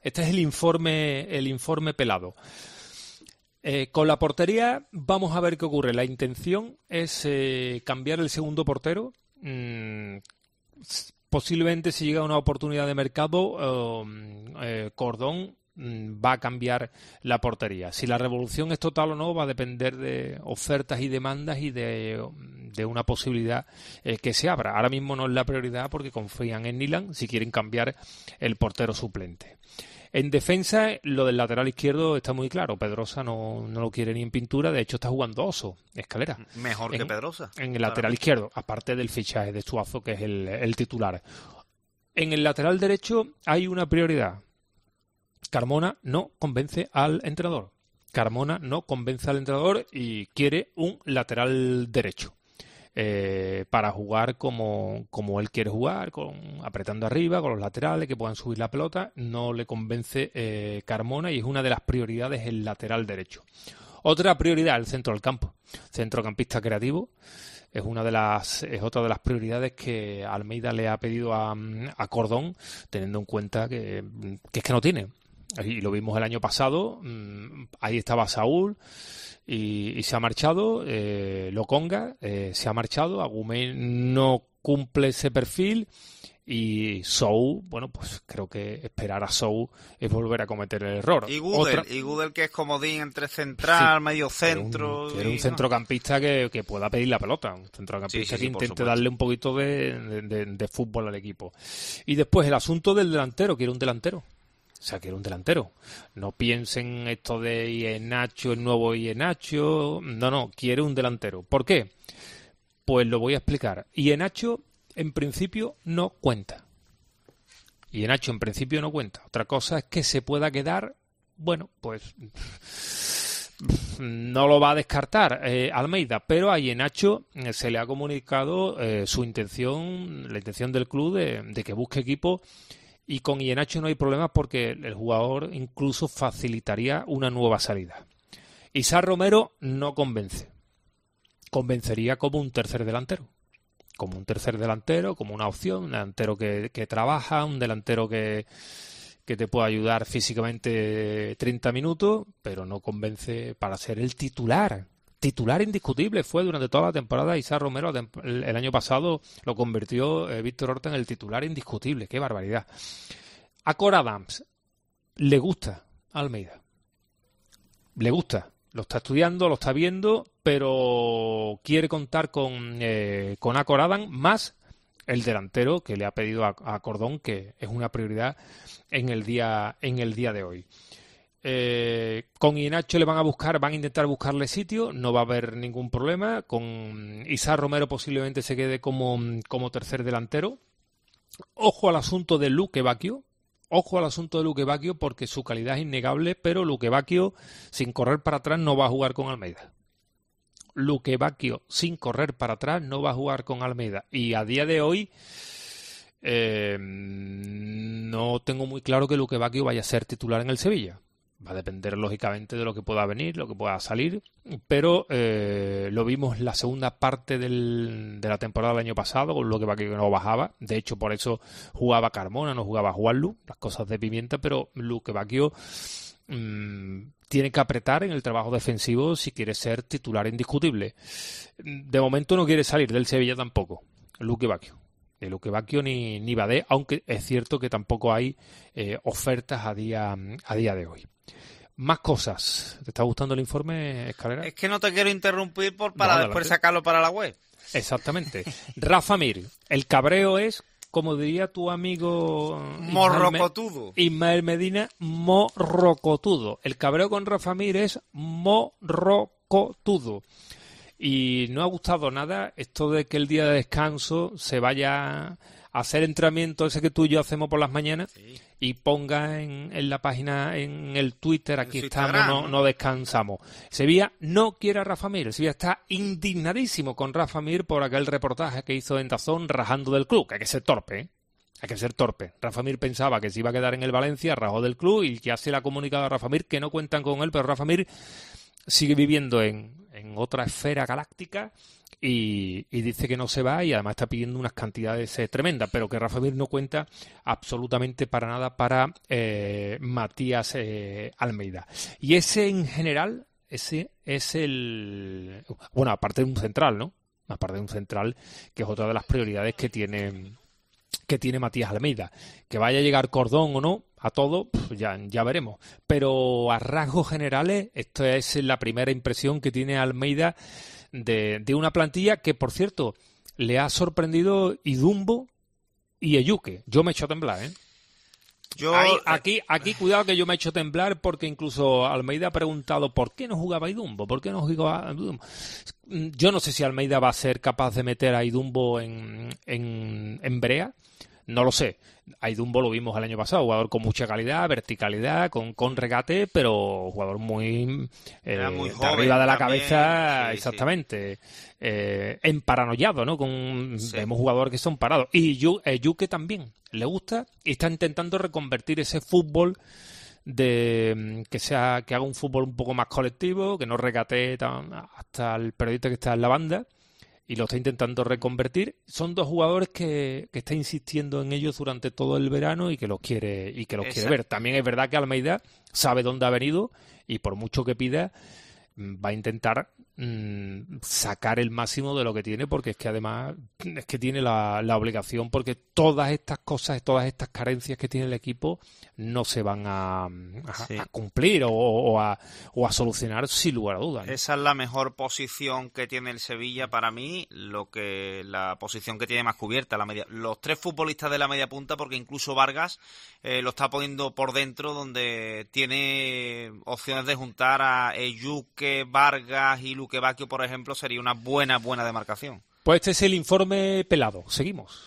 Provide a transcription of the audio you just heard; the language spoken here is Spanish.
Este es el informe pelado. Con la portería vamos a ver qué ocurre. La intención es cambiar el segundo portero. Posiblemente si llega una oportunidad de mercado, Cordón va a cambiar la portería. Si la revolución es total o no va a depender de ofertas y demandas y de una posibilidad que se abra. Ahora mismo no es la prioridad porque confían en Nyland si quieren cambiar el portero suplente. En defensa, lo del lateral izquierdo está muy claro. Pedrosa no lo quiere ni en pintura. De hecho, está jugando Oso, Escalera. Mejor que Pedrosa. En el lateral izquierdo, aparte del fichaje de Suazo, que es el titular. En el lateral derecho hay una prioridad. Carmona no convence al entrenador. Y quiere un lateral derecho. Para jugar como él quiere jugar, apretando arriba, con los laterales que puedan subir la pelota. No le convence Carmona y es una de las prioridades el lateral derecho. Otra prioridad, el centro del campo. Centrocampista creativo. Es otra de las prioridades que Almeida le ha pedido a Cordón, teniendo en cuenta que es que no tiene. Y lo vimos el año pasado. Ahí estaba Saúl y se ha marchado. Lokonga se ha marchado. Agumé no cumple ese perfil. Y Sou, bueno, pues creo que esperar a Sou es volver a cometer el error. Y Gudel que es comodín entre central, medio centro. Quiere un centrocampista que pueda pedir la pelota. Un centrocampista que intente darle un poquito de fútbol al equipo. Y después el asunto del delantero. Quiere un delantero. O sea, quiere un delantero. No piensen esto de Iheanacho, el nuevo Iheanacho. No, quiere un delantero. ¿Por qué? Pues lo voy a explicar. Iheanacho en principio no cuenta. Otra cosa es que se pueda quedar, bueno, pues no lo va a descartar Almeida, pero a Iheanacho se le ha comunicado la intención del club de que busque equipo, y con Iheanacho no hay problemas porque el jugador incluso facilitaría una nueva salida. Isaac Romero no convence. Convencería como un tercer delantero. Como una opción, un delantero que trabaja, un delantero que te puede ayudar físicamente 30 minutos, pero no convence para ser el titular. Titular indiscutible fue durante toda la temporada. Isaac Romero el año pasado lo convirtió Víctor Horta en el titular indiscutible. ¡Qué barbaridad! A Cor Adams le gusta a Almeida. Le gusta. Lo está estudiando, lo está viendo, pero quiere contar con Acor Adams más el delantero que le ha pedido a Cordón, que es una prioridad en el día de hoy. Con Iheanacho van a intentar buscarle sitio, no va a haber ningún problema. Con Isaac Romero posiblemente se quede como tercer delantero. Ojo al asunto de Luque Bacchio. Porque su calidad es innegable, pero Luque Bacchio sin correr para atrás no va a jugar con Almeida. Y a día de hoy no tengo muy claro que Luque Bacchio vaya a ser titular en el Sevilla. Va a depender lógicamente de lo que pueda venir, lo que pueda salir, pero lo vimos la segunda parte de la temporada del año pasado con Luque Bacchio que no bajaba. De hecho, por eso jugaba Carmona, no jugaba Juanlu, las cosas de Pimienta, pero Luque Bacchio tiene que apretar en el trabajo defensivo si quiere ser titular indiscutible. De momento no quiere salir del Sevilla tampoco, Luque Bacchio. Ni Luque Bacchio ni Badé, aunque es cierto que tampoco hay ofertas a día de hoy. Más cosas. ¿Te está gustando el informe, Escalera? Es que no te quiero interrumpir para después sacarlo para la web. Exactamente. Rafa Mir, el cabreo es, como diría tu amigo morrocotudo. Ismael Medina, morrocotudo. El cabreo con Rafa Mir es morrocotudo. Y no ha gustado nada esto de que el día de descanso se vaya a hacer entrenamiento ese que tú y yo hacemos por las mañanas, sí, y ponga en la página, en el Twitter, aquí estamos, no descansamos. Sevilla no quiere a Rafa Mir. Sevilla está indignadísimo con Rafa Mir por aquel reportaje que hizo en DAZN rajando del club, que hay que ser torpe, ¿eh? Hay que ser torpe. Rafa Mir pensaba que se iba a quedar en el Valencia, rajó del club y ya se le ha comunicado a Rafa Mir que no cuentan con él, pero Rafa Mir sigue viviendo en en otra esfera galáctica y dice que no se va y además está pidiendo unas cantidades tremendas, pero que Rafa Mir no cuenta absolutamente para nada para Matías Almeida. Y ese en general, ese es el... Bueno, aparte de un central, ¿no? Aparte de un central, que es otra de las prioridades que tiene Matías Almeida. Que vaya a llegar Cordón o no, a todo, ya veremos. Pero a rasgos generales, esto es la primera impresión que tiene Almeida de una plantilla que, por cierto, le ha sorprendido Idumbo y Ejuke. Yo me echo a temblar, ¿eh? Aquí cuidado que yo me he hecho temblar porque incluso Almeida ha preguntado ¿por qué no jugaba Idumbo? ¿Por qué no jugaba Idumbo? Yo no sé si Almeida va a ser capaz de meter a Idumbo en brea. No lo sé. A Idumbo lo vimos el año pasado, jugador con mucha calidad, verticalidad, con regate, pero jugador muy, muy de joven, arriba de la también, cabeza, sí, exactamente. Emparanoiado, ¿no? Vemos jugadores que son parados. Y Yuke también le gusta y está intentando reconvertir ese fútbol que haga un fútbol un poco más colectivo, que no regatee hasta el periodista que está en la banda. Y lo está intentando reconvertir. Son dos jugadores que está insistiendo en ellos durante todo el verano y que los quiere ver. También es verdad que Almeida sabe dónde ha venido y por mucho que pida va a intentar sacar el máximo de lo que tiene, porque es que además es que tiene la obligación, porque todas estas cosas, todas estas carencias que tiene el equipo no se van a cumplir o a solucionar sin lugar a dudas, ¿no? Esa es la mejor posición que tiene el Sevilla para mí, la posición que tiene más cubierta, los tres futbolistas de la media punta, porque incluso Vargas lo está poniendo por dentro, donde tiene opciones de juntar a Ejuke, Vargas y Luque Bacchio, por ejemplo, sería una buena demarcación. Pues este es el informe pelado. Seguimos.